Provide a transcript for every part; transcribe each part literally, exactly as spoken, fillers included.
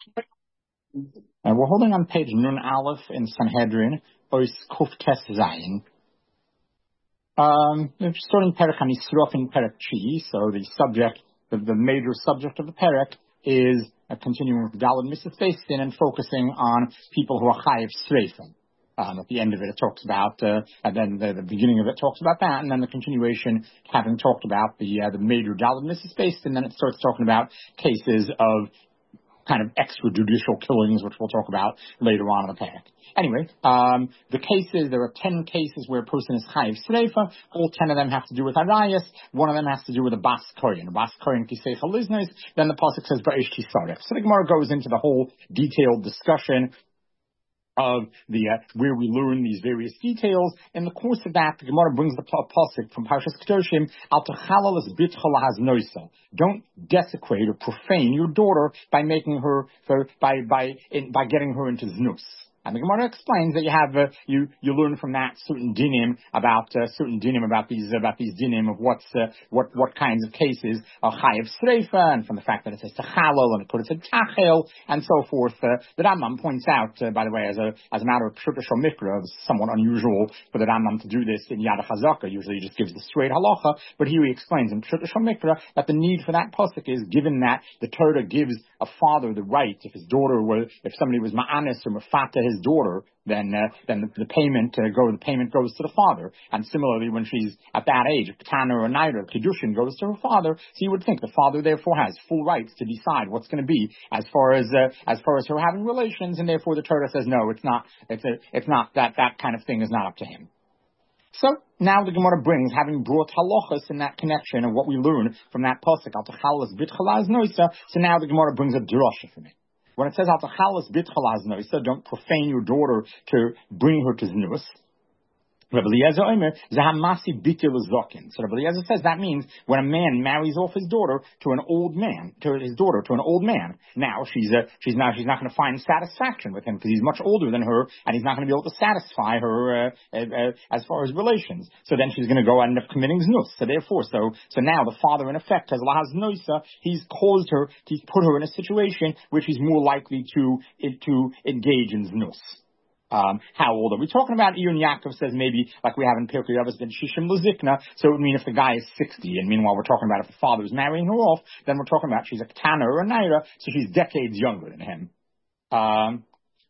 Uh, we're holding on page Nun Aleph in Sanhedrin, Ois Kuf Tes Zayin. Um, we're starting Perek HaNisrof in Perek Chi, so the subject, the, the major subject of the Perek is uh, continuing with Daled Mitzvah Din and focusing on people who are Chayiv Sreifim. Um, at the end of it, it talks about, uh, and then the, the beginning of it talks about that, and then the continuation, having talked about the uh, the major Daled Mitzvah, and then it starts talking about cases of kind of extrajudicial killings, which we'll talk about later on in the parak. Anyway, um, the cases, there are ten cases where a person is chayiv sreifa. All ten of them have to do with arayas. One of them has to do with a bas koyin. A bas koyin kiseicha liznos. Then the pasuk says ba'ish tisaref. So the Gemara goes into the whole detailed discussion of the uh, where we learn these various details. In the course of that, the Gemara brings the pasuk from Parshas Kedoshim, Al techalal es bitcha lahaznoisa. Don't desecrate or profane your daughter by making her for, by by in, by getting her into znus. And the Gemara explains that you have uh, you you learn from that certain dinim about uh, certain dinim about these about these dinim of what's uh, what what kinds of cases are chayiv sreifa, and from the fact that it says techalal and it could have said tachel and so forth. Uh, the Rambam points out, uh, by the way, as a as a matter of pshuta shel mikra, it's somewhat unusual for the Rambam to do this in Yad HaChazaka. Usually, he just gives the straight halacha, but here he explains in pshuta shel mikra that the need for that pasuk is given that the Torah gives a father the right, if his daughter were, if somebody was ma'anis or mafata his daughter, then uh, then the, the payment uh, go the payment goes to the father. And similarly, when she's at that age, Ketana or Naira, Kiddushin goes to her father. So you would think the father therefore has full rights to decide what's going to be as far as uh, as far as her having relations, and therefore the Torah says no, it's not. It's a, it's not that that kind of thing is not up to him. So now the Gemara brings, having brought halachas in that connection of what we learn from that pasuk, al techalas bitchalaz noisa. So now the Gemara brings a drasha from it. When it says, al techalas bitchalaz noisa, don't profane your daughter to bring her to znus. Rabbi Eliezer Omer, zahamasi bitil zokin. So Rabbi Eliezer says that means when a man marries off his daughter to an old man, to his daughter to an old man. Now she's uh, she's now she's not going to find satisfaction with him because he's much older than her, and he's not going to be able to satisfy her uh, uh, uh, as far as relations. So then she's going to go and end up committing znus. So therefore, so so now the father in effect has lahaz noisa. He's caused her, he's put her in a situation which he's more likely to to engage in znus. Um, how old are we talking about? Iyun Yaakov says maybe, like we have in Pirkei Avos, ben Shishim Lezikna, so it would mean if the guy is sixty, and meanwhile we're talking about if the father is marrying her off, then we're talking about she's a Ketana or a Naira, so she's decades younger than him. Um,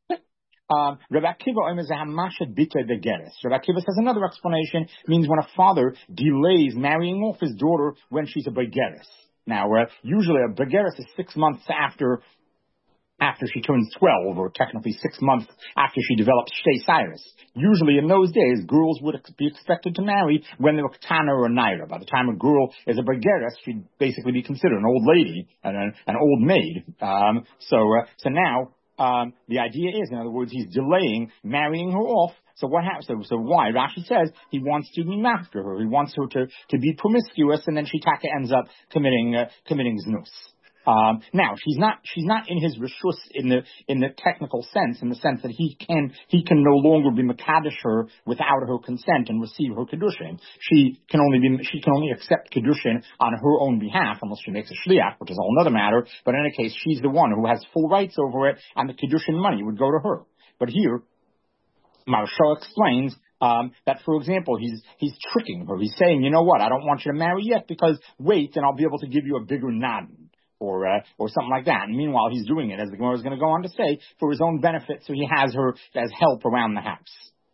um, Rabbi Akiva Omer zahamashet bita degeres. Rabbi Akiva says another explanation means when a father delays marrying off his daughter when she's a begeres. Now, uh, usually a begeres is six months after after she turns twelve, or technically six months after she develops Shtei Cyrus. Usually in those days, girls would be expected to marry when they were Ketana or Naira. By the time a girl is a Begeres, she'd basically be considered an old lady, and an, an old maid. Um, so, uh, so now, um, the idea is, in other words, he's delaying marrying her off. So what happens? So, so why? Rashi says he wants to be after her. He wants her to, to be promiscuous, and then she taka ends up committing, uh, committing znus. Um, now she's not she's not in his rishus in the in the technical sense, in the sense that he can he can no longer be mekadesh her without her consent and receive her kedushin. She can only be she can only accept kedushin on her own behalf unless she makes a shliach, which is a whole other matter. But in any case, she's the one who has full rights over it, and the kedushin money would go to her. But here, Maharsha explains Um, that, for example, he's he's tricking her. He's saying, you know what, I don't want you to marry yet because wait, and I'll be able to give you a bigger nadan. Or uh, or something like that. And meanwhile, he's doing it, as the Gemara is going to go on to say, for his own benefit, so he has her as help around the house.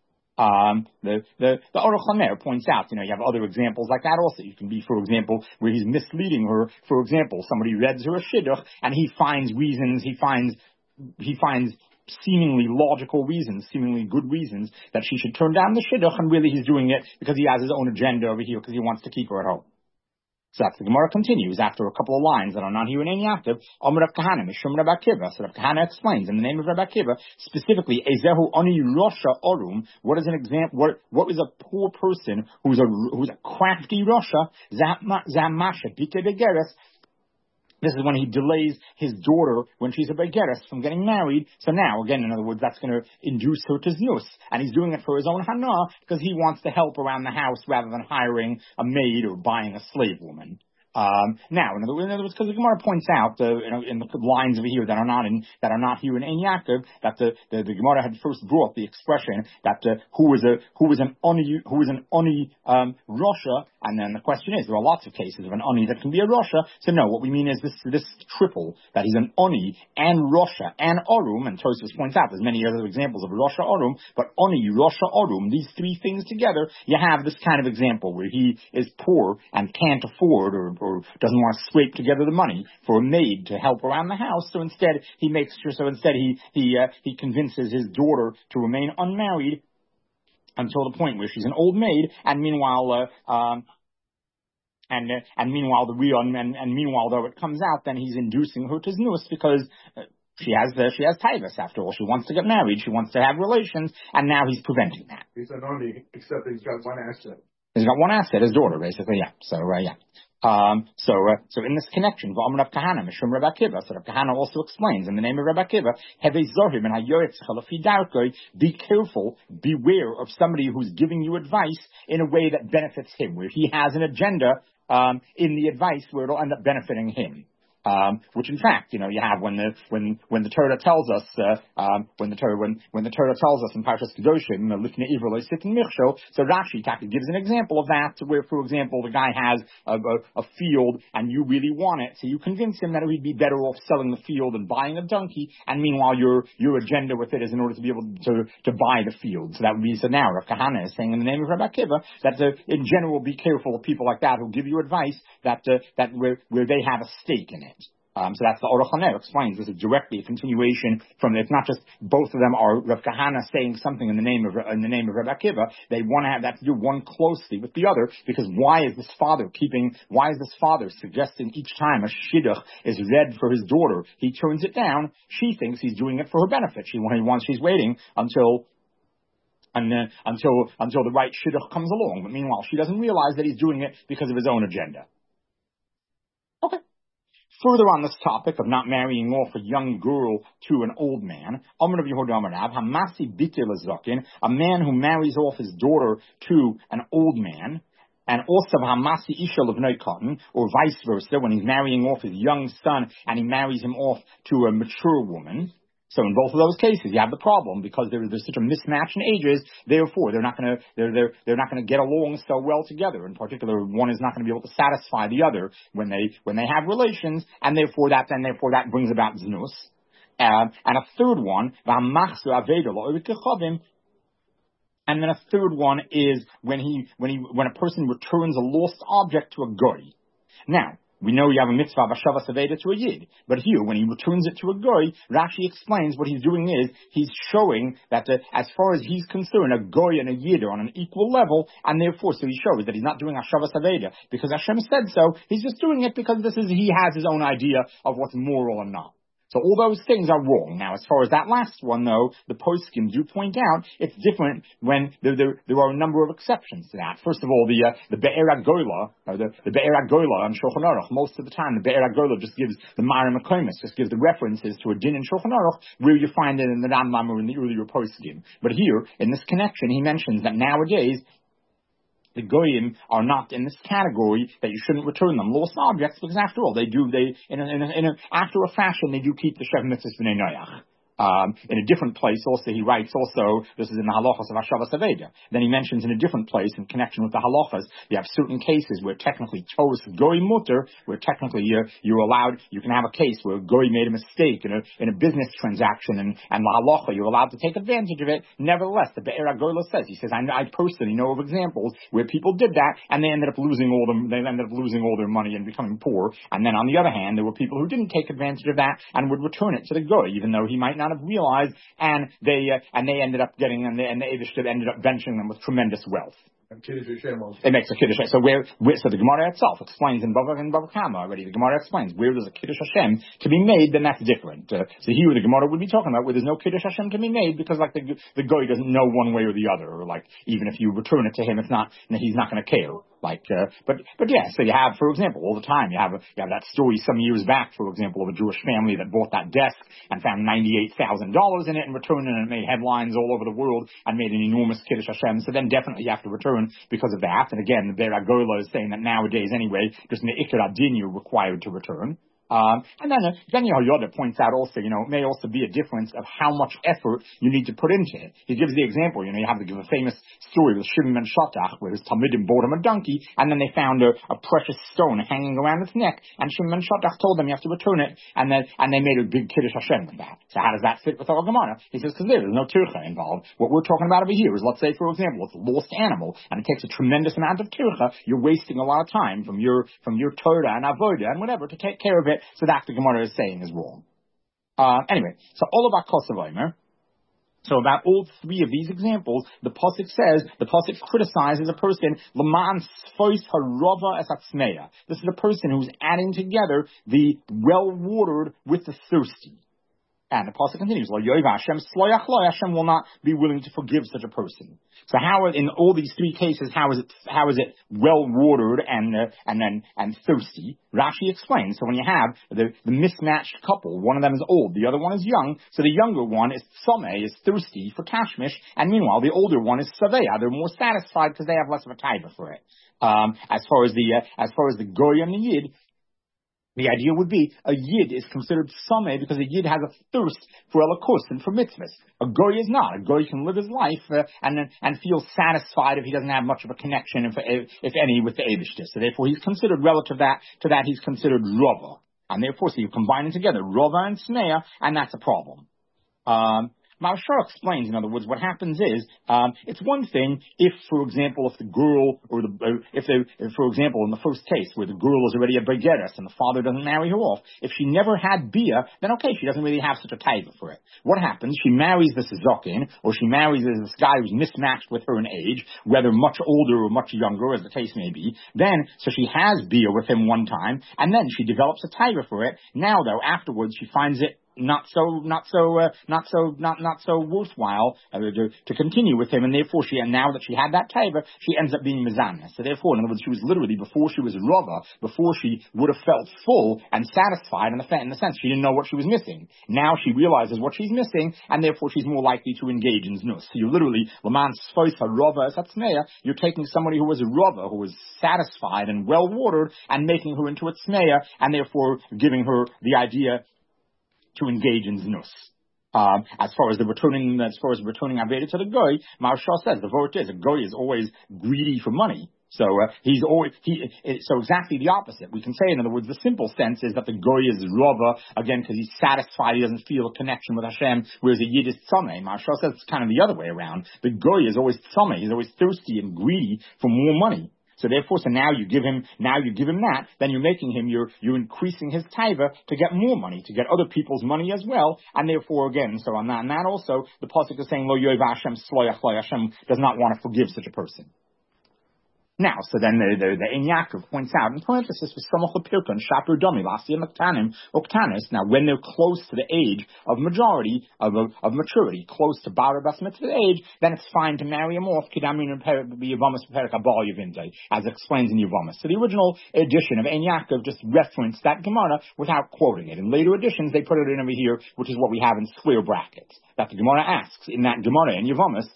Um, the the the Aruch LaNer points out, you know, you have other examples like that also. You can be, for example, where he's misleading her. For example, somebody reads her a shidduch, and he finds reasons, he finds he finds seemingly logical reasons, seemingly good reasons that she should turn down the shidduch, and really he's doing it because he has his own agenda over here because he wants to keep her at home. So that's the Gemara continues after a couple of lines that are not here in any active. Omer Rav Kahana, Mishum Rav Akiva. So Rav Kahana explains in the name of Rav Akiva, specifically, Ezehu Oni Rosha Orum. What is an example? What what is a poor person who's a who's a crafty Rosha? Zamasha Bite Begeres. This is when he delays his daughter when she's a begeres from getting married. So now, again, in other words, that's going to induce her to znus. And he's doing it for his own hana because he wants to help around the house rather than hiring a maid or buying a slave woman. Um, now, in other, in other words, because the Gemara points out, uh, you know, in the lines over here that are not in, that are not here in Ein Yaakov, that the, the, the Gemara had first brought the expression that, uh, who was a, who was an Oni, who was an Oni, um, Rosha, and then the question is, there are lots of cases of an Oni that can be a Rosha, so no, what we mean is this, this triple, that he's an Oni, and Rosha, and Orum, and Tosfos points out, there's many other examples of Rosha Orum, but Oni, Rosha, Orum, these three things together, you have this kind of example where he is poor and can't afford, or or doesn't want to scrape together the money for a maid to help around the house. So instead, he makes sure. So instead, he he uh, he convinces his daughter to remain unmarried until the point where she's an old maid. And meanwhile, uh, um, and uh, and meanwhile, the real and, and meanwhile, though it comes out, then he's inducing her to znus because. Uh, She has the, she has taivas after all. She wants to get married. She wants to have relations, and now he's preventing that. He's an only, except he's got one asset. He's got one asset, his daughter, basically. Yeah. So uh, yeah. Um, so, uh, so in this connection, V'amar Rav Kahana, Mishum Rav Akiva, so Rav Kahana also explains in the name of Rav Akiva, Hevei Zohim and Hayoretz Chalafi Darkoi, be careful, beware of somebody who's giving you advice in a way that benefits him, where he has an agenda, um, in the advice where it'll end up benefiting him. Um, which in fact, you know, you have when the when when the Torah tells us uh, um, when the Torah when when the Torah tells us in Parshas Kedoshim, Lifnei Ivra Lo Sitin Michsho. So Rashi Taka gives an example of that, where, for example, the guy has a, a, a field and you really want it, so you convince him that he'd be better off selling the field and buying a donkey. And meanwhile, your your agenda with it is in order to be able to to buy the field. So that would be so now Rav Kahana is saying in the name of Rabbi Akiva that uh, in general, be careful of people like that who give you advice that uh, that where where they have a stake in it. Um, so that's the Aruch HaNer explains. This is directly a continuation from. It's not just both of them are Rav Kahana saying something in the name of in the name of Rabbi Akiva. They want to have that to do one closely with the other, because why is this father keeping? Why is this father suggesting each time a shidduch is read for his daughter, he turns it down? She thinks he's doing it for her benefit. She wants. She's waiting until. And, uh, until until the right shidduch comes along. But meanwhile, she doesn't realize that he's doing it because of his own agenda. Okay. Further on this topic of not marrying off a young girl to an old man, Amar Rav Yehuda Amar Rav, Hamasi Bitel Azakin, a man who marries off his daughter to an old man, and also Hamasi Isha Levnei Cotton, or vice versa, when he's marrying off his young son and he marries him off to a mature woman. So in both of those cases, you have the problem because there, there's such a mismatch in ages. Therefore, they're not going to they're they're they're not going to get along so well together. In particular, one is not going to be able to satisfy the other when they when they have relations, and therefore that then therefore that brings about znus. Uh, and a third one, and then a third one is when he when he when a person returns a lost object to a goy. Now. We know you have a mitzvah of Hashavas Aveda to a Yid. But here, when he returns it to a Goy, Rashi explains what he's doing is, he's showing that uh, as far as he's concerned, a Goy and a Yid are on an equal level, and therefore, so he shows that he's not doing Hashavas Aveda because Hashem said so, he's just doing it because this is, he has his own idea of what's moral and not. So all those things are wrong. Now, as far as that last one, though, the poskim do point out it's different when there, there, there are a number of exceptions to that. First of all, the uh, the Be'er HaGola, or the, the Be'er HaGola on Shulchan Aruch, most of the time the Be'er HaGola just gives the Ma'ar HaMakomis, just gives the references to a din in Shulchan Aruch where you find it in the Rambam or in the earlier poskim. But here, in this connection, he mentions that nowadays, the goyim are not in this category that you shouldn't return them lost objects, because after all, they do, they, in a, in a, in a after a fashion, they do keep the Shev Mitzvahs B'nai Noach. Um, in a different place, also he writes, also, this is in the halachas of Hashavas Aveda. Then he mentions in a different place, in connection with the halachas, you have certain cases where technically tos goy mutter, where technically you're, you're allowed, you can have a case where goy made a mistake in a, in a business transaction, and, and the halacha, you're allowed to take advantage of it. Nevertheless, the Be'er HaGola says, he says, I, I personally know of examples where people did that, and they ended up losing all them, they ended up losing all their money and becoming poor. And then on the other hand, there were people who didn't take advantage of that and would return it to the goy, even though he might not have realized, and they uh, and they ended up getting, and, they, and the Eivishter ended up benching them with tremendous wealth. And Kiddush Hashem also. It makes a Kiddush Hashem. So where, where, so the Gemara itself explains in Bava and Bava Kama already. The Gemara explains where there's a Kiddush Hashem to be made, then that's different. Uh, so here the Gemara would be talking about where there's no Kiddush Hashem to be made because like the the goy doesn't know one way or the other, or like even if you return it to him, it's not, he's not going to care. Like, uh, but, but yeah, so you have, for example, all the time, you have, a, you have that story some years back, for example, of a Jewish family that bought that desk and found ninety-eight thousand dollars in it and returned it, and it made headlines all over the world and made an enormous Kiddush Hashem. So then definitely you have to return return because of that. And again, the Be'er HaGola is saying that nowadays anyway, just in the Ikar Adin you're required to return. Um, and then, uh, then Yehoyada points out also, you know, it may also be a difference of how much effort you need to put into it. He gives the example, you know, you have to give a famous story with Shimon ben Shatach, where his Talmidim bought him a donkey, and then they found a, a precious stone hanging around its neck, and Shimon ben Shatach told them you have to return it, and then, and they made a big Kiddush Hashem with that. So how does that fit with our Gemara? He says, because there's no tircha involved. What we're talking about over here is, let's say, for example, it's a lost animal, and it takes a tremendous amount of tircha, you're wasting a lot of time from your, from your Torah and Avodah and whatever to take care of it, so that the Gemara is saying is wrong. Uh, anyway, so all about Kosovomer. So about all three of these examples, the Pasuk says, the Pasuk criticizes a person, L'man sfois harova es atzmeya. This is a person who's adding together the well-watered with the thirsty. And the Pasuk continues, Lo yoiv Hashem sloyach lo, Hashem will not be willing to forgive such a person. So how, in all these three cases, how is it, how is it well watered and, uh, and then, and thirsty? Rashi explains, so when you have the, the mismatched couple, one of them is old, the other one is young, so the younger one is tzomeh, is thirsty for tashmish, and meanwhile the older one is saveya, they're more satisfied because they have less of a taiva for it. Um, as far as the, uh, as far as the goy and the yid, the idea would be a yid is considered sameh because a yid has a thirst for elokos and for mitzvahs. A goy is not. A goy can live his life uh, and and feel satisfied if he doesn't have much of a connection, if if any, with the Eibishter. So therefore, he's considered relative that to that he's considered rova, and therefore, so you combine them together, rova and sneya, and that's a problem. Um, Maharshal explains, in other words, what happens is, um, it's one thing if, for example, if the girl, or the, uh, if they, if, for example, in the first case, where the girl is already a begeres and the father doesn't marry her off, if she never had bia, then okay, she doesn't really have such a taiva for it. What happens? She marries this zokin, or she marries this guy who's mismatched with her in age, whether much older or much younger, as the case may be. Then, so she has bia with him one time, and then she develops a taiva for it. Now, though, afterwards, she finds it not so, not so, uh, not so, not, not so worthwhile uh, to, to continue with him, and therefore she, and now that she had that taiva, she ends up being mizana. So therefore, in other words, she was literally, before she was rava, before she would have felt full and satisfied in the, in the sense she didn't know what she was missing. Now she realizes what she's missing, and therefore she's more likely to engage in znus. So you literally, Laman Sfois rava esatzmeya, you're taking somebody who was a rava, who was satisfied and well watered, and making her into a tzmeya, and therefore giving her the idea to engage in znus. Um, as far as the returning, as far as returning Aveda to the goy, Maharshal says the vote is a goy is always greedy for money. So uh, he's always he. So exactly the opposite. We can say, in other words, the simple sense is that the goy is rava again because he's satisfied, he doesn't feel a connection with Hashem, whereas a yid is tzameh. Maharshal says it's kind of the other way around. The goy is always tzameh. He's always thirsty and greedy for more money. So therefore, so now you give him, now you give him that, then you're making him, you're, you're increasing his taiva to get more money, to get other people's money as well, and therefore again, so on that, and that also, the Pasuk is saying, Lo yoiv Hashem sloyach lo, Hashem does not want to forgive such a person. Now, so then the, the, the Ein Yaakov points out, in parenthesis, with Samach Lepirka and Shapir Domi, Lasiyam Oktanim, Oktanis, now when they're close to the age of majority, of, of, of maturity, close to Bar Bas Mitzvah age, then it's fine to marry him off, Kedamin and Yavamas Perik Abal Yavindai, as explains in Yavamas. So the original edition of Ein Yaakov just referenced that Gemara without quoting it. In later editions, they put it in over here, which is what we have in square brackets, that the Gemara asks in that Gemara in Yavamas,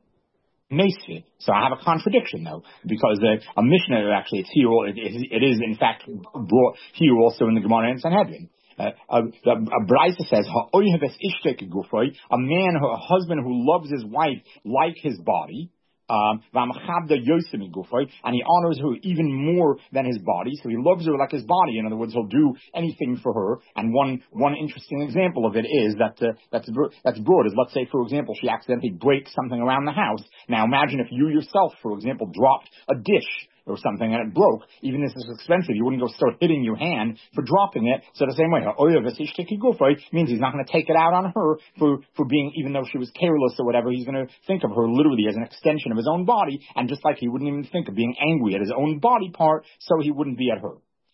Mesfi. So I have a contradiction though, because uh, a Mishnah actually it's here. It, it, it is in fact brought here also in the Gemara and Sanhedrin. Uh, a, a, a Braisa says, a man, a husband who loves his wife like his body. Um, and he honors her even more than his body, so he loves her like his body. In other words, he'll do anything for her. And one one interesting example of it is that uh, that's that's broad. Is let's say, for example, she accidentally breaks something around the house. Now, imagine if you yourself, for example, dropped a dish or something and it broke. Even if it's expensive, you wouldn't go start hitting your hand for dropping it. So the same way, means he's not going to take it out on her for, for being, even though she was careless or whatever, he's going to think of her literally as an extension of his own body, and just like he wouldn't even think of being angry at his own body part, so he wouldn't be at her.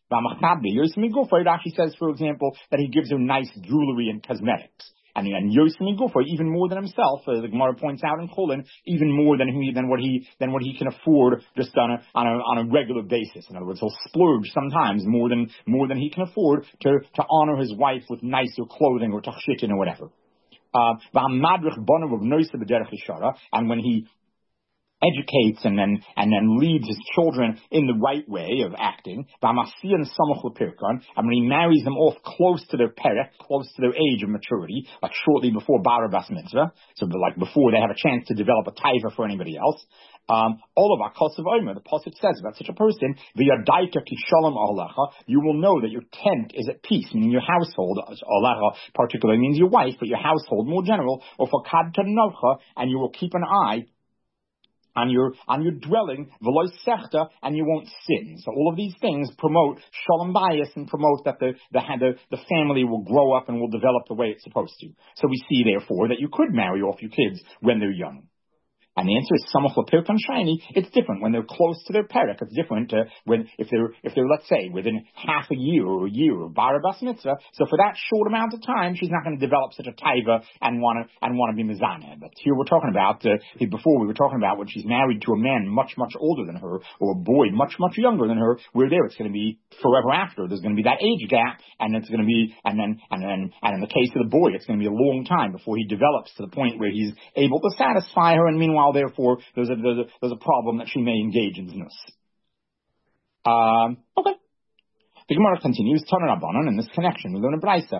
Rashi says, for example, that he gives her nice jewelry and cosmetics. And, and Yosemi Gufa, even more than himself, as the Gemara points out in Cholin, even more than he, than what he, than what he can afford just on a, on a, on a regular basis. In other words, he'll splurge sometimes more than, more than he can afford to, to honor his wife with nicer clothing or tachshitin or whatever. Uh, and when he, educates and then and then leads his children in the right way of acting. And when he marries them off close to their perek, close to their age of maturity, like shortly before bar bas mitzvah, so like before they have a chance to develop a taiva for anybody else. Um, all of our kosav omer, the pasuk says about such a person, v'yadaita ki shalom alecha, you will know that your tent is at peace, meaning your household, alecha particularly means your wife, but your household more general, or for kadta novcha, and you will keep an eye on your on your dwelling, v'loy sechta, and you won't sin. So all of these things promote shalom bayis and promote that the, the the the family will grow up and will develop the way it's supposed to. So we see, therefore, that you could marry off your kids when they're young. And the answer is samach l'pirkan shiny. It's different when they're close to their perek. It's different uh, when if they're if they're let's say within half a year or a year of bar bas mitzvah. So for that short amount of time, she's not going to develop such a taiva and want to and want to be mizaneh. But here we're talking about uh, before we were talking about when she's married to a man much much older than her or a boy much much younger than her. Where there it's going to be forever after. There's going to be that age gap, and it's going to be and then and then and in the case of the boy, it's going to be a long time before he develops to the point where he's able to satisfy her. And meanwhile, therefore, there's a, there's a, there's a problem that she may engage in znus. Um, okay. The Gemara continues, Taner Rabbanan, in this connection, we learn a brayso,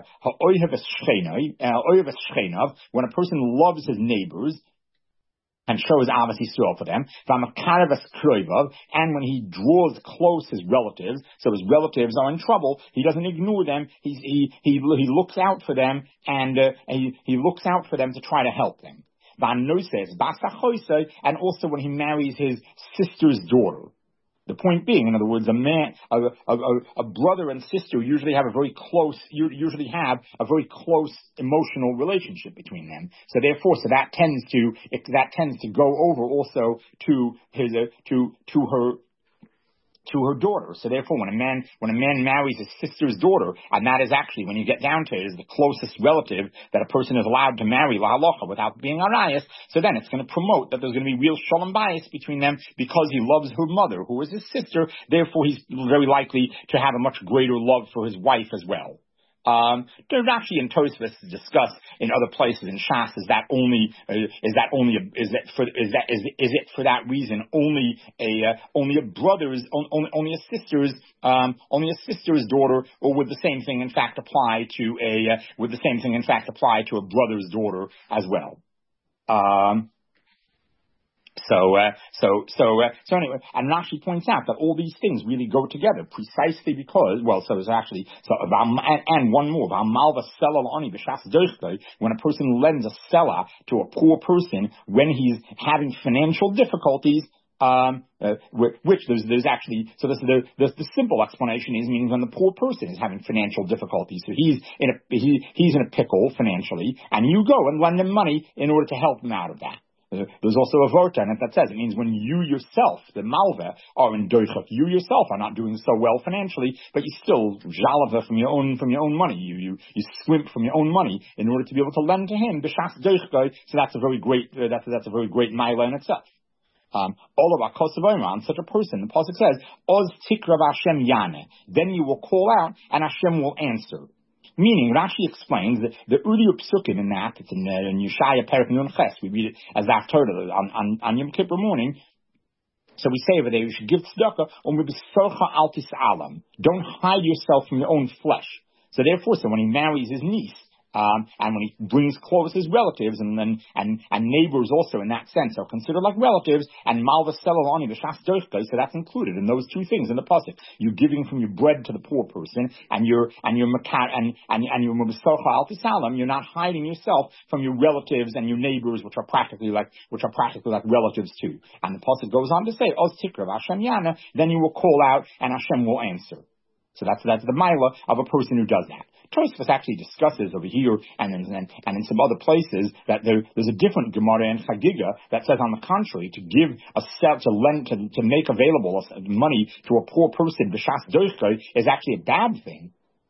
when a person loves his neighbors, and shows avos Yisrael for them, and when he draws close his relatives, so his relatives are in trouble, he doesn't ignore them, He's, he, he, he looks out for them, and uh, he, he looks out for them to try to help them. And also when he marries his sister's daughter. The point being, in other words, a man, a, a, a brother and sister usually have a very close, usually have a very close emotional relationship between them. So therefore, so that tends to, that tends to go over also to his, uh, to, to her, to her daughter. So therefore, when a man, when a man marries his sister's daughter, and that is actually, when you get down to it, is the closest relative that a person is allowed to marry, la halacha, without being arayas, so then it's going to promote that there's going to be real shalom bayis between them because he loves her mother, who is his sister. Therefore, he's very likely to have a much greater love for his wife as well. Um, Rashi and Tosfos discuss in other places in Shas, is that only uh, is that only a, is that for is that is is it for that reason only a uh, only a brother's only only a sister's um, only a sister's daughter, or would the same thing in fact apply to a uh, would the same thing in fact apply to a brother's daughter as well? Um, So, uh, so, so, uh, so anyway, and Rashi points out that all these things really go together precisely because, well, so there's actually, so, and, and one more, when a person lends a seller to a poor person when he's having financial difficulties, um, uh, which there's, there's actually, so this, the, the, the simple explanation is, means when the poor person is having financial difficulties, so he's in a, he, he's in a pickle financially, and you go and lend him money in order to help him out of that. There's also a vorta in it that says it means when you yourself, the malva, are in doichak, you yourself are not doing so well financially, but you still jalava from your own from your own money. You you you swimp from your own money in order to be able to lend to him b'shas doichak. So that's a very great uh, that's that's a very great mila in itself. Um, all of our on such a person, the pasuk says, Oz tikrav Hashem yane. Then you will call out and Hashem will answer. Meaning, Rashi explains that the Uriyu Psukim in that, it's in, uh, in Yeshaya Perek Nun Ches, we read it as that Torah on, on, on Yom Kippur morning. So we say over there, you should give tzedakah, um b'sorcha al tis'alam. Don't hide yourself from your own flesh. So therefore, so when he marries his niece, Um, and when he brings close his relatives and then and, and neighbors also in that sense are considered like relatives, and malva selolani b'shas doichkai, so that's included in those two things in the pasuk. You're giving from your bread to the poor person, and you're and you're and and and you're al tisalam. You're not hiding yourself from your relatives and your neighbors, which are practically like which are practically like relatives too. And the pasuk goes on to say, Oz tikrav Hashem yana. Then you will call out, and Hashem will answer. So that's that's the mila of a person who does that. Tosfos actually discusses over here and in, and, and in some other places that there, there's a different Gemara in Chagiga that says, on the contrary, to give a set, to lend, to, to make available money to a poor person, b'shas doichkai, is actually a bad thing.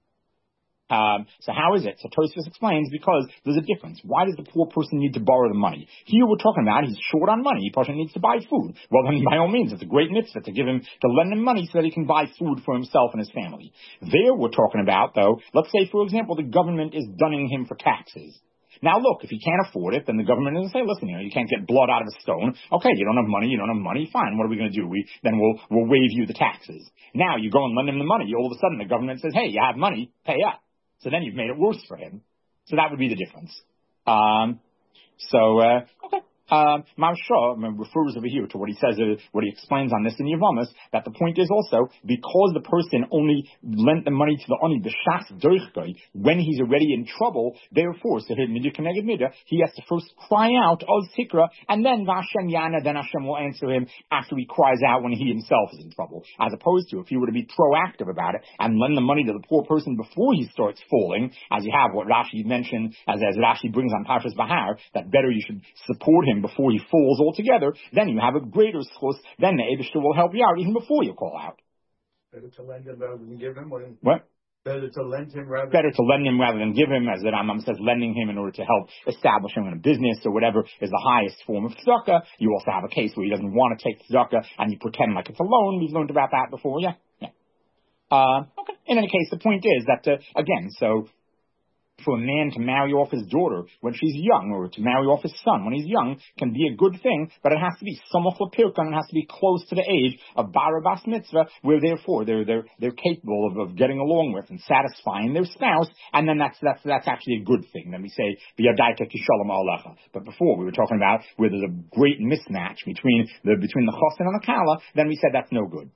Um, so how is it? So Tosfos explains, because there's a difference. Why does the poor person need to borrow the money? Here we're talking about he's short on money. He probably needs to buy food. Well, then by all means, it's a great mitzvah to give him, to lend him money so that he can buy food for himself and his family. There we're talking about, though, let's say, for example, the government is dunning him for taxes. Now look, if he can't afford it, then the government is going to say, listen, you know, you can't get blood out of a stone. Okay, you don't have money, you don't have money, fine. What are we going to do? We, then we'll, we'll waive you the taxes. Now you go and lend him the money. All of a sudden the government says, hey, you have money, pay up. So then you've made it worse for him. So that would be the difference. Um, so, uh, okay. Um, Maharsha refers over here to what he says, uh, what he explains on this in Yevamos, that the point is also, because the person only lent the money to the Oni, the Shas Doichgoi, when he's already in trouble, therefore, so he has to first cry out, Oz Tikra, and then Vashem Yana, then Hashem will answer him after he cries out when he himself is in trouble. As opposed to, if he were to be proactive about it, and lend the money to the poor person before he starts falling, as you have what Rashi mentioned, as, as Rashi brings on Parshas Bahar, that better you should support him before he falls altogether, then you have a greater schus, then the Eibishter will help you out even before you call out. Better to lend him rather than give him? What? what? Better to lend him rather Better to lend him rather than give him, as the Rambam says, lending him in order to help establish him in a business or whatever is the highest form of tzedakah. You also have a case where he doesn't want to take tzedakah and you pretend like it's a loan. We've learned about that before, yeah? Yeah. Uh, okay. In any case, the point is that, uh, again, so for a man to marry off his daughter when she's young, or to marry off his son when he's young, can be a good thing, but it has to be samach l'pirkan, it has to be close to the age of bar bas mitzvah, where therefore they're they're they're capable of, of getting along with and satisfying their spouse, and then that's that's that's actually a good thing. Then we say b'yadaita kishalom alecha. But before we were talking about where there's a great mismatch between the between the chassan and the kala, then we said that's no good.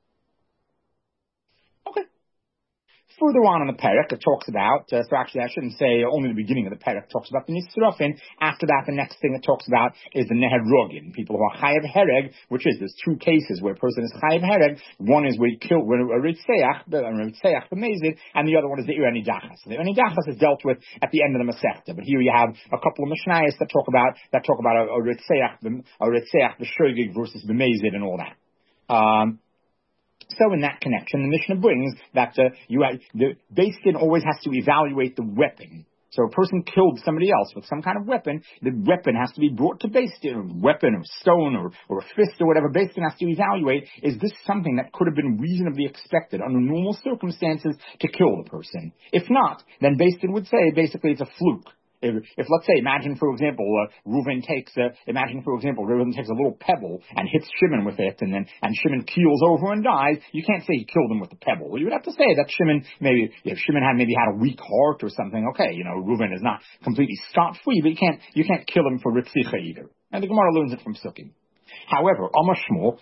Okay. Further on in the Perek, it talks about, uh, so actually I shouldn't say only the beginning of the Perek, talks about the Nisrafin. After that, the next thing it talks about is the Neherogin, people who are Chayav Hereg, which is, there's two cases where a person is Chayav Hereg. One is where he killed, where a Ritzeach, a Ritzeach b'mezid, and the other one is the Irani Dachas. The Irani Dachas is dealt with at the end of the Masechta, but here you have a couple of Mishnayos that talk about, that talk about a, a Ritzeach, a Ritzeach, the Shogig versus b'mezid and all that. Um, So in that connection, the Mishnah brings that uh, you have, the Beis Din always has to evaluate the weapon. So a person killed somebody else with some kind of weapon, the weapon has to be brought to Beis Din, or weapon or stone or, or a fist or whatever. Beis Din has to evaluate, is this something that could have been reasonably expected under normal circumstances to kill the person? If not, then Beis Din would say basically it's a fluke. If, if, let's say, imagine, for example, uh, Reuven takes, uh, imagine, for example, Reuven takes a little pebble and hits Shimon with it, and then, and Shimon keels over and dies, you can't say he killed him with the pebble. You would have to say that Shimon, maybe, if Shimon had maybe had a weak heart or something, okay, you know, Reuven is not completely scot-free, but you can't, you can't kill him for Ritzicha either. And the Gemara learns it from Sukkim. However, why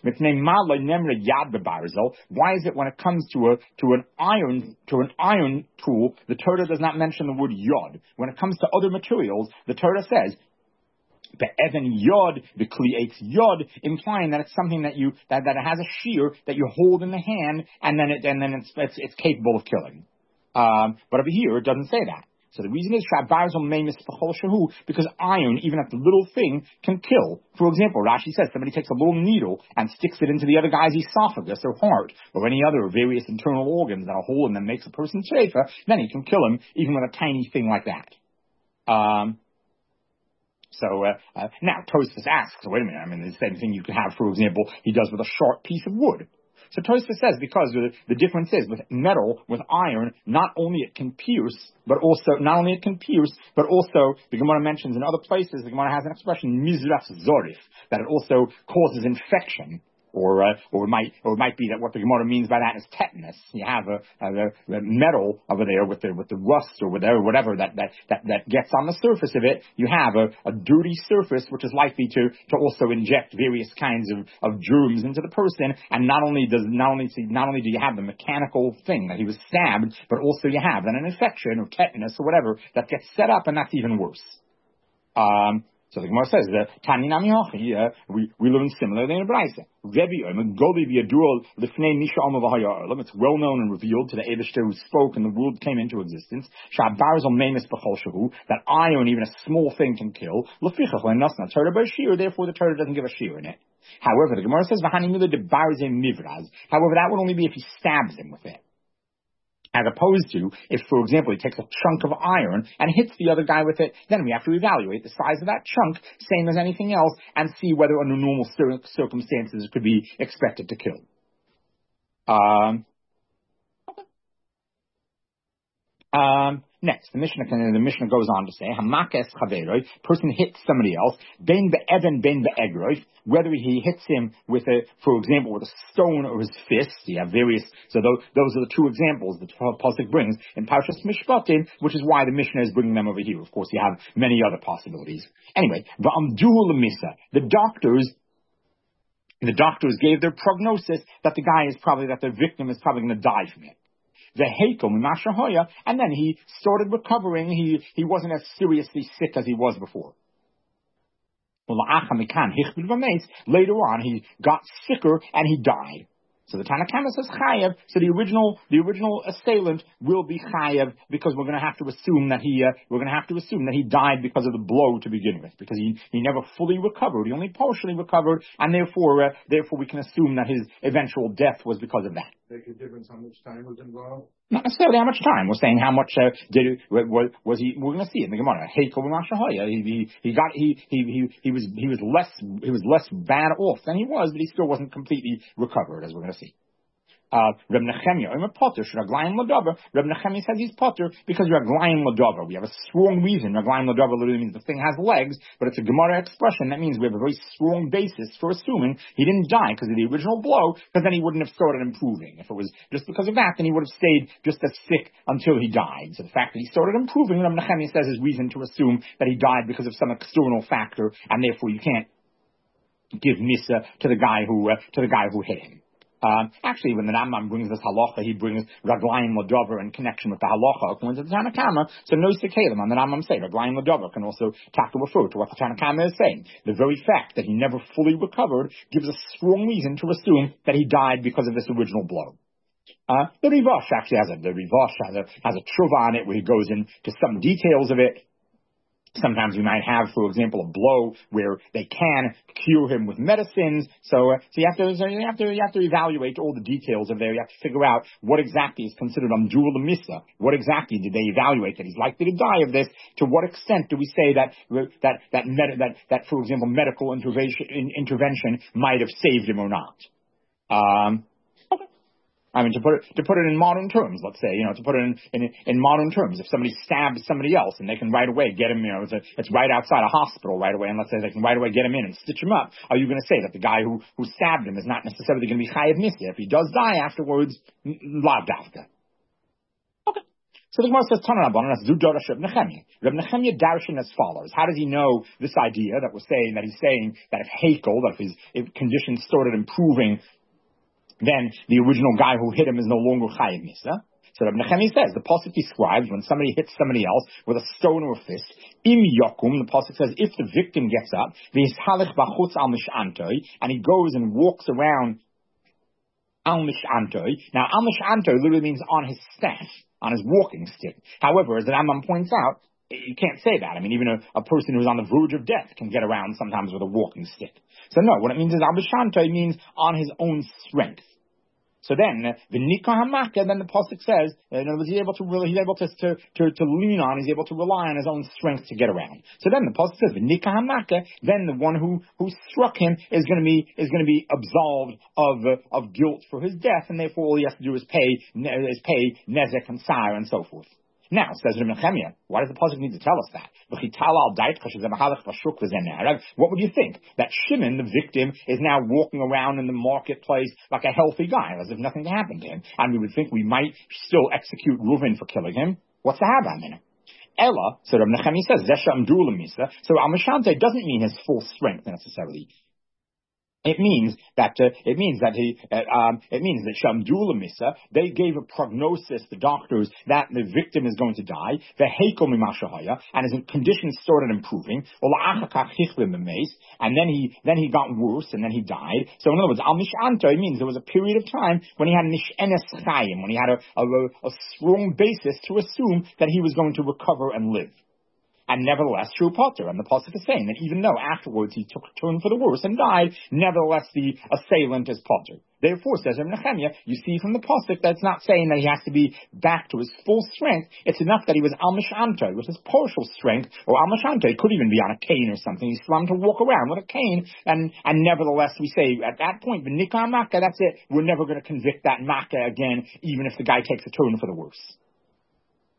is it when it comes to a to an iron to an iron tool, the Torah does not mention the word yod? When it comes to other materials, the Torah says be'evan yod, the kli'etz yod, implying that it's something that you that, that it has a shear that you hold in the hand, and then it and then it's it's, it's capable of killing. Um, but over here, it doesn't say that. So the reason is because iron, even at the little thing, can kill. For example, Rashi says somebody takes a little needle and sticks it into the other guy's esophagus or heart or any other various internal organs that are whole and then makes a person treifa, then he can kill him even with a tiny thing like that. Um, so uh, uh, now Tosfos asks, wait a minute, I mean the same thing you could have, for example, he does with a sharp piece of wood. So Tosfos says because the, the difference is with metal, with iron, not only it can pierce, but also, not only it can pierce, but also, the Gemara mentions in other places, the Gemara has an expression, mizras zorif, that it also causes infection. Or, uh, or it might, or it might be that what the Gemara means by that is tetanus. You have a, a, a metal over there with the, with the rust or whatever, whatever that, that, that, that gets on the surface of it. You have a, a dirty surface which is likely to, to also inject various kinds of, of germs into the person. And not only does, not only, not only do you have the mechanical thing that he was stabbed, but also you have then an infection or tetanus or whatever that gets set up, and that's even worse. Um, So the Gemara says that Tani Nami Hochi, uh, we we learn similarly in the Brayse. It's well known and revealed to the Eibishter who spoke and the world came into existence. That iron, even a small thing, can kill. Therefore, the Torah doesn't give a shear in it. However, the Gemara says however, that would only be if he stabs him with it. As opposed to, if, for example, he takes a chunk of iron and hits the other guy with it, then we have to evaluate the size of that chunk, same as anything else, and see whether under normal cir- circumstances it could be expected to kill. Um, okay. um, Next, the Mishnah the Mishnah goes on to say, Hamakes chaveroi, person hits somebody else, ben be'even ben be'egroi, whether he hits him with a, for example, with a stone or his fist. You have various. So those, those are the two examples that Pasuk brings in Parshas Mishpatim, which is why the Mishnah is bringing them over here. Of course, you have many other possibilities. Anyway, va'amduhu lemisa, the doctors. The doctors gave their prognosis that the guy is probably, that the victim is probably going to die from it. The Heikom Mashahoya, and then he started recovering. He he wasn't as seriously sick as he was before. Later on, he got sicker and he died. So the Tanna Kamma says chayav. So the original, the original assailant will be chayav because we're going to have to assume that he, uh, we're going to have to assume that he died because of the blow to begin with, because he, he never fully recovered. He only partially recovered, and therefore, uh, therefore we can assume that his eventual death was because of that. Make a difference how much time was involved? Not necessarily how much time. We're saying how much uh, did it, was, was he? We're going to see it in the Gemara. He, he he got he he he he was he was less he was less bad off than he was, but he still wasn't completely recovered, as we're going to see. Uh, Reb Nechemia, I'm a potter. Raglayim Ladover. Reb Nechemia says he's potter because Raglayim Ladover. We have a strong reason. Raglayim Ladover literally means the thing has legs, but it's a Gemara expression. That means we have a very strong basis for assuming he didn't die because of the original blow, because then he wouldn't have started improving. If it was just because of that, then he would have stayed just as sick until he died. So the fact that he started improving, Reb Nechemia says, is reason to assume that he died because of some external factor, and therefore you can't give Misa to the guy who uh, to the guy who hit him. Um, actually, when the Rambam brings this halacha, he brings Raglayim Ladover in connection with the halacha according to the Tanna Kamma. So no sekalim on the Rambam say Raglayim Ladover can also talk to refer to what the Tanna Kamma is saying. The very fact that he never fully recovered gives a strong reason to assume that he died because of this original blow. Uh, the Rivash actually has a the Rivash has a has a tshuva on it where he goes into some details of it. Sometimes you might have, for example, a blow where they can cure him with medicines. So, uh, so you have to, so you have to, you have to evaluate all the details of there. You have to figure out what exactly is considered amdur l'misa. What exactly did they evaluate that he's likely to die of this? To what extent do we say that that that med- that that, for example, medical intervention intervention might have saved him or not? Um, I mean, to put it to put it in modern terms, let's say, you know, to put it in, in in modern terms, if somebody stabs somebody else and they can right away get him, you know, it's, a, it's right outside a hospital right away, and let's say they can right away get him in and stitch him up, are you going to say that the guy who who stabbed him is not necessarily going to be chayav misa? If he does die afterwards, lav dafka. Okay. So the Gemara says, Tanan Rabbanan, that's Zudora Reb Nechemia. Reb Nechemia darshan as follows. How does he know this idea that we're saying that he's saying that if Hakel, that if his if conditions started improving, then the original guy who hit him is no longer chayav misa? So Reb Nechemia says, the pasuk describes when somebody hits somebody else with a stone or a fist, im yokum, the pasuk says, if the victim gets up, v'yishalech b'chutz al mish'antoi, and he goes and walks around al mish'antoi. Now, al mish'antoi literally means on his staff, on his walking stick. However, as the Rambam points out, you can't say that. I mean, even a, a person who's on the verge of death can get around sometimes with a walking stick. So no, what it means is al mish'antoi means on his own strength. So then, the Nikah Hamaka, then the pasuk says, in other words, he's able to really, he's able to, to, to, to lean on, he's able to rely on his own strength to get around. So then the pasuk says, the Nikah Hamaka, then the one who, who struck him is going to be, is going to be absolved of, uh, of guilt for his death, and therefore all he has to do is pay, is pay Nezek and Sire and so forth. Now, says Reb Nechemia, why does the pasuk need to tell us that? What would you think? That Shimon, the victim, is now walking around in the marketplace like a healthy guy, as if nothing happened to him. And we would think we might still execute Reuven for killing him. What's the Hava in it? Ella, so Reb Nechemia says, Zesha Amdur L'Misa. So Al Mishante doesn't mean his full strength necessarily. It means that uh, it means that he uh, um, it means that Shamdula Misa, they gave a prognosis, the doctors, that the victim is going to die. The Heikom Mimashahaya, and his conditions started improving. And then he then he got worse, and then he died. So in other words, Al Mishanto, it means there was a period of time when he had Mishenes Chayim, when he had a, a, a strong basis to assume that he was going to recover and live. And nevertheless, true potter. And the pasuk is saying that even though afterwards he took a turn for the worse and died, nevertheless the assailant is potter. Therefore, says Reb Nechemia, you see from the pasuk that it's not saying that he has to be back to his full strength. It's enough that he was al mishanto, with his partial strength, or al mishanto, he could even be on a cane or something. He's allowed to walk around with a cane, and and nevertheless we say at that point, the nikah makkah, that's it. We're never going to convict that makkah again, even if the guy takes a turn for the worse.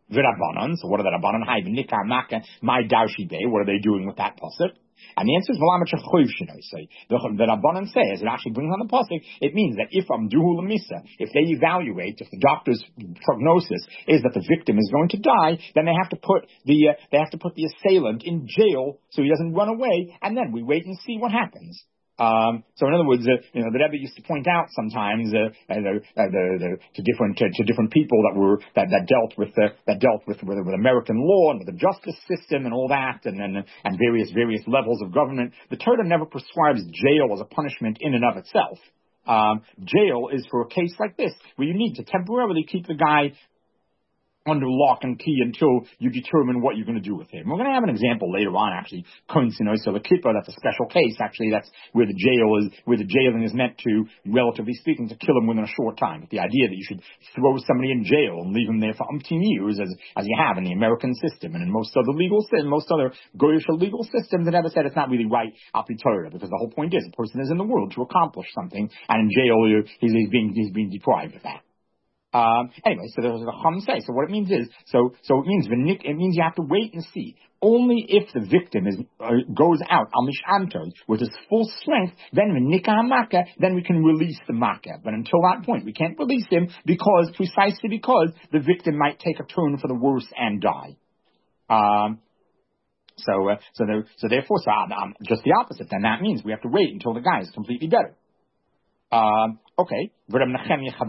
V'Rabbanan, so what are the Rabbanan? Hai v'nikah maka, my darshi day, what are they doing with that pasuk? And the answer is v'lamet shechoiv shenoi. So the, the Rabbanan says, it actually brings on the pasuk, it means that if amduhu lemisa, if they evaluate, if the doctor's prognosis is that the victim is going to die, then they have to put the, uh, they have to put the assailant in jail so he doesn't run away, and then we wait and see what happens. Um, so in other words, uh, you know, the Rebbe used to point out sometimes uh, uh, the, uh, the, the, to different to, to different people that were that, that dealt with uh, that dealt with, with with American law and with the justice system and all that, and and, and various various levels of government. The Torah never prescribes jail as a punishment in and of itself. Um, jail is for a case like this where you need to temporarily keep the guy under lock and key until you determine what you're going to do with him. We're going to have an example later on, actually. So the Kippur, that's a special case, actually. That's where the jail is, where the jailing is meant to, relatively speaking, to kill him within a short time. But the idea that you should throw somebody in jail and leave him there for umpteen years, as as you have in the American system and in most other legal systems, most other Goyish legal systems, that ever said it's not really right al pi Torah, because the whole point is a person is in the world to accomplish something, and in jail he's, he's being he's being deprived of that. Um, anyway, so there's a Chum say. So what it means is, so so it means it means you have to wait and see. Only if the victim is uh, goes out al mishanto with his full strength, then v'nikah maka, then we can release the maka. But until that point, we can't release him because precisely because the victim might take a turn for the worse and die. Um, so uh, so there, so therefore, so um, just the opposite. Then that means we have to wait until the guy is completely better. Um, okay, well, where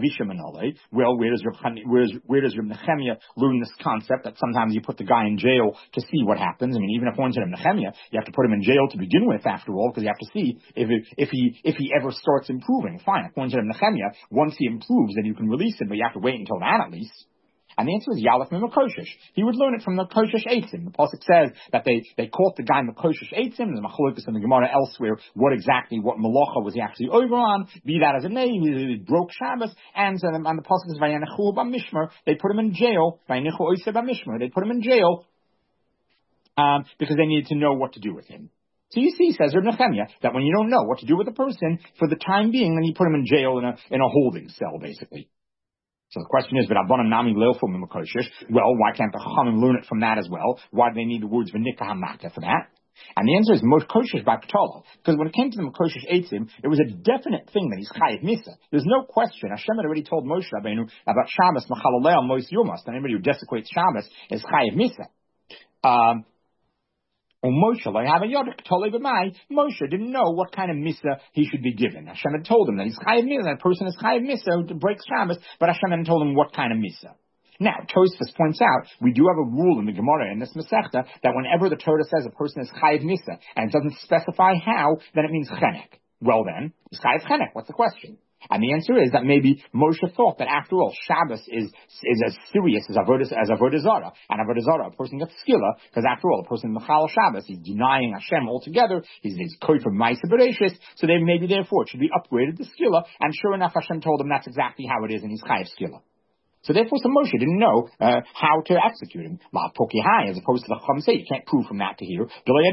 does where does where does Reb Nechemia learn this concept that sometimes you put the guy in jail to see what happens? I mean, even according to Reb Nechemia, you have to put him in jail to begin with, after all, because you have to see if it, if he if he ever starts improving. Fine, according to Reb Nechemia, once he improves, then you can release him, but you have to wait until that at least. And the answer is Yalef Mekoshish. He would learn it from the Koshish Eitzim. The pasuk says that they, they caught the guy Mekoshish Eitzim. The Machlokes in the Gemara elsewhere, what exactly, what Malacha was he actually over on? Be that as it may, he broke Shabbos. And, uh, and the pasuk is Vayanechu b'mishmer. They put him in jail. Vayanechu oiseh b'mishmer. They put him in jail um, because they needed to know what to do with him. So you see, says Reb Nechemia, that when you don't know what to do with a person, for the time being, then you put him in jail in a in a holding cell, basically. So the question is, well, why can't the Chachamim learn it from that as well? Why do they need the words v'nikah hamaka for that? And the answer is Mekoshish by Ptala. Because when it came to the Mekoshish Eitzim, it was a definite thing that he's chayiv misa. There's no question. Hashem had already told Moshe Rabbeinu about Shabbos, Machalalel, Mois Yomas, that anybody who desecrates Shabbos is chayiv misa. Um, Moshe didn't know what kind of misa he should be given. Hashem had told him that he's chayiv misa, that person is chayiv misa who breaks Shabbos, but Hashem hadn't told him what kind of misa. Now, Tosfos points out, we do have a rule in the Gemara, in this Masechta, that whenever the Torah says a person is chayiv misa, and it doesn't specify how, then it means chenek. Well then, is chayiv chenek? What's the question? And the answer is that maybe Moshe thought that after all, Shabbos is is as serious as Avodah as Avodah Zarah. And Avodah Zarah, a person gets skilla, because after all, a person Mechal Shabbos, he's denying Hashem altogether. He's he's koi from Ma'aseh Bereshis. So they maybe therefore it should be upgraded to skilla. And sure enough, Hashem told him that's exactly how it is, and he's chayiv skilla. So therefore, some Moshe didn't know uh, how to execute him. La Poki Hai, as opposed to the Chum say, you can't prove from that to here.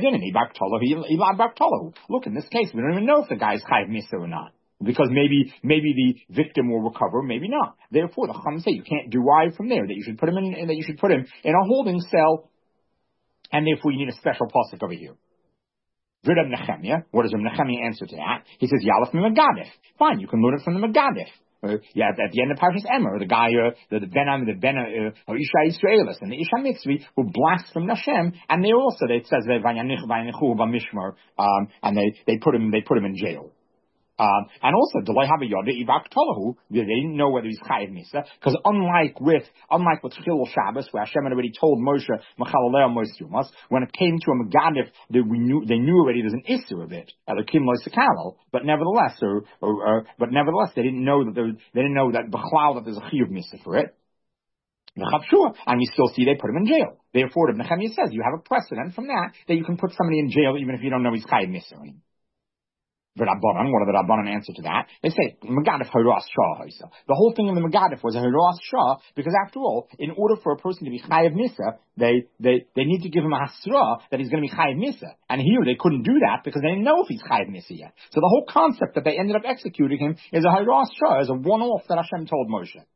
Look, in this case, we don't even know if the guy's chayiv misa or not. Because maybe maybe the victim will recover, maybe not. Therefore, the Chum say you can't derive from there that you should put him in that you should put him in a holding cell, and therefore you need a special pasuk over here. Reb Nechemia, what does Reb Nechemia answer to that? He says Yalef Megadif. Fine, you can learn it from the Megadif. Uh, yeah, at the end of Parshas Emor, the guy, uh, the, the Ben, the Ben, uh, Isha Yisraelis and the Isha Mitzvi who blasphemed Hashem, and they also, it says they Vayanechu b'mishmar, um, and they they put him they put him in jail. Um, and also, they didn't know whether he's chayiv misa, because unlike with unlike with Chilul Shabbos, where Hashem had already told Moshe Machalalel Mois Yumas, when it came to a Megadif, they knew they knew already there's an issur of it, Elokim Loisakalo, but nevertheless, or, or, or but nevertheless, they didn't know that there, they didn't know that b'chlal that there's a chiyuv misa for it. And we still see they put him in jail. Therefore, Nechemia says you have a precedent from that that you can put somebody in jail even if you don't know he's chayiv misa. The Rabbanan, what are the Rabbanan answer to that? They say, Megadif Haras Shah. The whole thing in the Megadif was a Haras Shah, because after all, in order for a person to be Chayiv Misa, they, they, they need to give him a Hasra that he's going to be Chayiv Misa. And here they couldn't do that because they didn't know if he's Chayiv Misa yet. So the whole concept that they ended up executing him is a Haras Shah, is a one-off that Hashem told Moshe.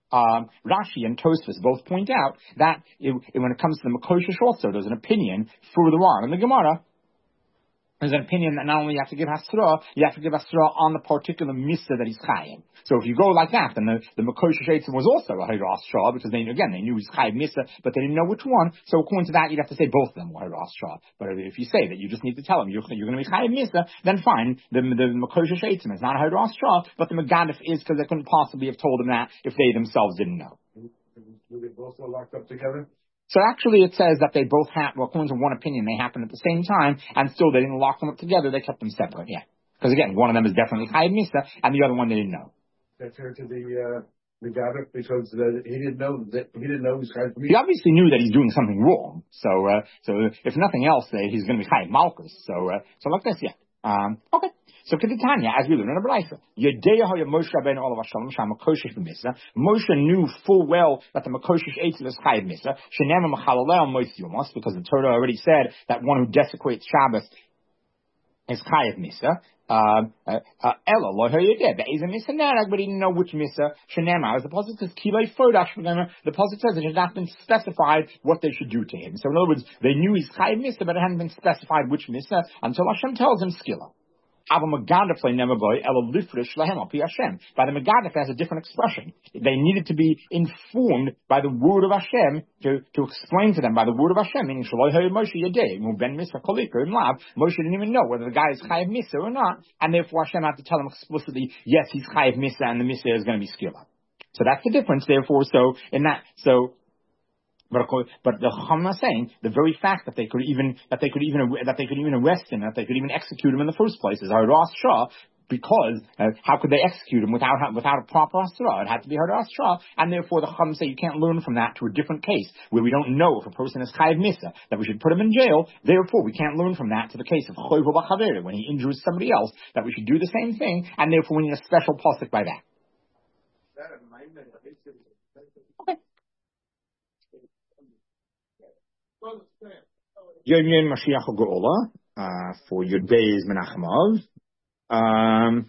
Um, Rashi and Tosfos both point out that it, it, when it comes to the Makoshish also, there's an opinion further on in the Gemara. There's an opinion that not only you have to give Hasra, you have to give Hasra on the particular Misa that he's Chayim. So if you go like that, then the, the Makoshish Eitzim was also a Hayra Hasra, because they, again, they knew he's Chayim Misa, but they didn't know which one. So according to that, you'd have to say both of them were Hayra Hasra. But if you say that you just need to tell them you're, you're going to be Chayim Misa, then fine, the, the Makoshish Eitzim is not a Hayra Hasra, but the Megadif is, because they couldn't possibly have told them that if they themselves didn't know. Were they both locked up together? So actually it says that they both happened, well, according to one opinion, they happened at the same time, and still they didn't lock them up together, they kept them separate, yeah. Because again, one of them is definitely Chayiv Misa, and the other one they didn't know. That's fair to the, uh, the Gadif, because uh, he didn't know that, he didn't know he was Chayiv Misa. He obviously knew that he's doing something wrong, so, uh, so if nothing else, uh, he's going to be Chayiv Malchus, so, uh, so like this, yeah. Um, okay. So Keditanya, as we learn in the Braisa, Yedeyahu Moshe Rabbeinu Olav Hashem Sham Makoshish B'Misa. Moshe knew full well that the Makoshish Eitzim is Chayiv Misa. Shenema Mechalalel Mois Yomos, because the Torah already said that one who desecrates Shabbos is Chayiv Misa. Um, uh, uh, Ella Lo Hayedeh, but he's a Misa Nerag, but he didn't know which Misa. Shenema, as the Pasuk says, Kilei Fodash. The Pasuk says it had not been specified what they should do to him. So in other words, they knew he's Chayiv Misa, but it hadn't been specified which Misa until Hashem tells him Skila. By the Megadif has a different expression. They needed to be informed by the word of Hashem to, to explain to them by the word of Hashem, meaning Moshe didn't even know whether the guy is Chayiv Misa or not, and therefore Hashem had to tell him explicitly, yes, he's Chayiv Misa, and the Misa is going to be Skila. So that's the difference, therefore, so in that, so But, but the Chacham is saying the very fact that they could even that they could even that they could even arrest him, that they could even execute him in the first place is Haras Shah, because uh, how could they execute him without without a proper Asra? It had to be Haras Shah, and therefore the Chacham say you can't learn from that to a different case where we don't know if a person is Chayiv Misa, that we should put him in jail. Therefore, we can't learn from that to the case of Choyvo B'Chaveri, when he injures somebody else, that we should do the same thing, and therefore we need a special pasuk by that. Yom Yom Mashiach Geola, uh, for Yud Beis Menachemov. Um,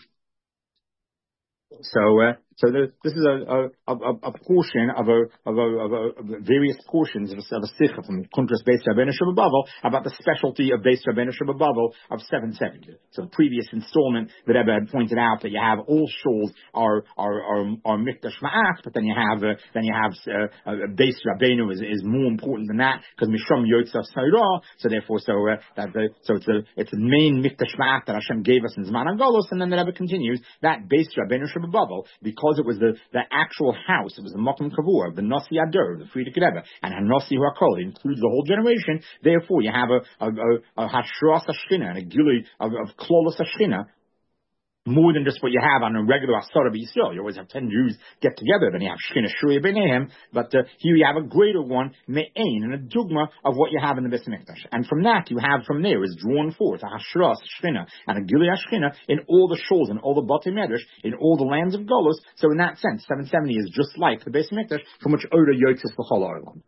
so, uh, so the, this is a, a, a, a portion of a, of a, of a, of various portions of a, of a sikha from Kuntras Beis Rabbeinu Shabbavel about the specialty of Beis Rabbeinu Shabbavel of seven seventy. So the previous installment that Rebbe had pointed out that you have all shuls are, are, are, are Mikdash Ma'at, but then you have, uh, then you have, uh, uh, Beis Rabbeinu is, is more important than that, because Mishram Yotzah Sairah, so therefore, so, uh, that the, so it's a, it's the main Mikdash Ma'at that Hashem gave us in Zman HaGolos, and then the Rebbe continues that Beis Rabbeinu Shabbavel, because it was the, the actual house, it was the Makom Kavur of the Nasi Adur, the Frierdiker Rebbe, and Hanasi Huakol, it includes the whole generation. Therefore, you have a, a, a, a Hashras Hashchina and a Gili of, of Klolos Hashchina, more than just what you have on a regular Asara B'Yisrael. You always have ten Jews get together, then you have Shchina Shuya B'neihem, but uh, here you have a greater one, Me'ain, and a dogma of what you have in the Beis Mikdash. And from that, you have from there is drawn forth a Hashras Shchina and a Gili Hashchina in all the shuls and all the Batei Medrash, in all the lands of Golos. So in that sense, seven seventy is just like the Beis Mikdash, from which Oda Yotzes L'chol Olam.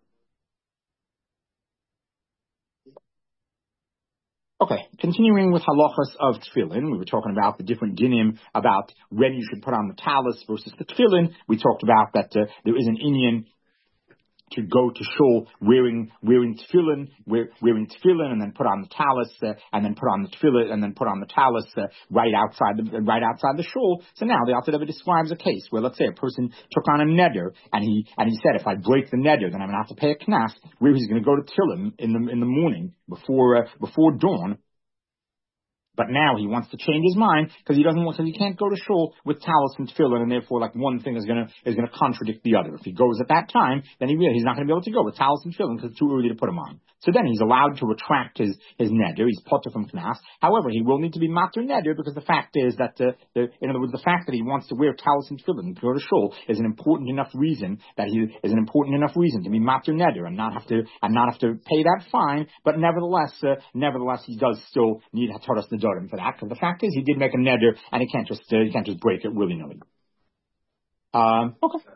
Okay, continuing with halachas of tefillin, we were talking about the different dinim about when you should put on the talis versus the tefillin. We talked about that uh, there is an inyan to go to shul wearing wearing tefillin, wear, wearing tefillin, and then put on the talis, uh, and then put on the tefillin, and then put on the talis uh, right outside the right outside the shul. So now the Alter Rebbe describes a case where, let's say, a person took on a neder, and he and he said, if I break the neder, then I'm going to have to pay a knas. Where he's going to go to tefillin in the in the morning before uh, before dawn. But now he wants to change his mind because he doesn't want, because he can't go to shul with talis and tefillin, and therefore, like, one thing is going to is going to contradict the other. If he goes at that time, then he really, he's not going to be able to go with talis and tefillin because it's too early to put him on. So then he's allowed to retract his his neder. He's potter from knas. However, he will need to be matur neder, because the fact is that uh, the, in other words, the fact that he wants to wear talis and tefillin and go to shul is an important enough reason that he is an important enough reason to be matur neder and not have to and not have to pay that fine. But nevertheless, uh, nevertheless, he does still need hataras nedarim for that, because the fact is he did make a neder and he can't just uh, he can't just break it willy nilly. Um, okay.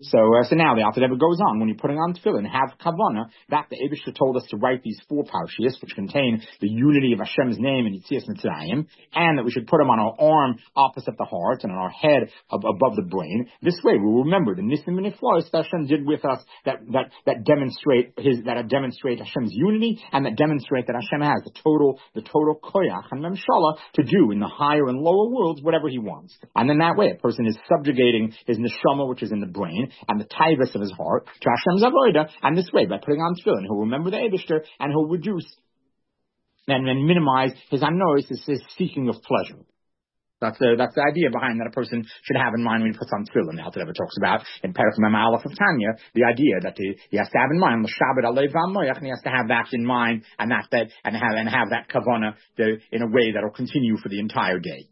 So, uh, so now the Alter Rebbe goes on, when you're putting on tefillin, have kavana, that the Eibishter told us to write these four parshiyos, which contain the unity of Hashem's name in Yitzias Mitzrayim, and that we should put them on our arm opposite the heart and on our head ab- above the brain. This way, we will remember the Nisim and Niflos that Hashem did with us, that, that, that demonstrate his, that demonstrate Hashem's unity, and that demonstrate that Hashem has the total, the total koyach and memshala to do in the higher and lower worlds whatever he wants. And then that way, a person is subjugating his neshama, which is in the brain, and the taivas of his heart to Hashem's avodah, and this way, by putting on tefillin, he'll remember the Eibishter, and he'll reduce and, and minimize his anois, his, his seeking of pleasure. That's the, that's the idea behind that a person should have in mind when he puts on tefillin. The Alter Rebbe talks about in Perek Mem Aleph of Tanya, the idea that he, he has to have in mind the Shabbat Alev V'Amoyach, and he has to have that in mind, and that, that and have and have that kavana the, in a way that will continue for the entire day.